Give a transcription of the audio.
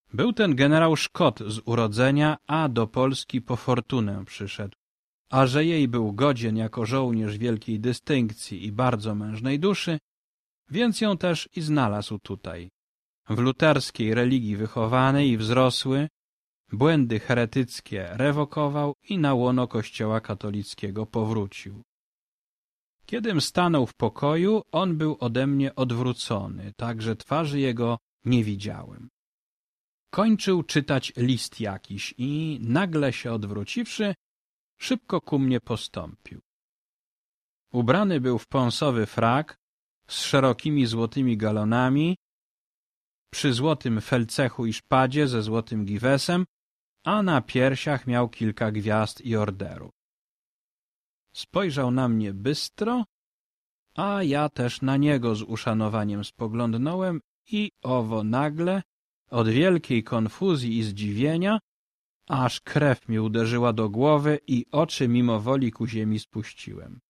Był ten generał Szkot z urodzenia, a do Polski po fortunę przyszedł. A że jej był godzien jako żołnierz wielkiej dystynkcji i bardzo mężnej duszy, więc ją też i znalazł tutaj. W luterskiej religii wychowany i wzrosły, błędy heretyckie rewokował i na łono Kościoła katolickiego powrócił. Kiedym stanął w pokoju, on był ode mnie odwrócony, tak że twarzy jego nie widziałem. Kończył czytać list jakiś i, nagle się odwróciwszy, szybko ku mnie postąpił. Ubrany był w pąsowy frak z szerokimi złotymi galonami, przy złotym felcechu i szpadzie ze złotym giwesem, a na piersiach miał kilka gwiazd i orderów. Spojrzał na mnie bystro, a ja też na niego z uszanowaniem spoglądnąłem i owo nagle, od wielkiej konfuzji i zdziwienia, aż krew mi uderzyła do głowy i oczy mimowoli ku ziemi spuściłem.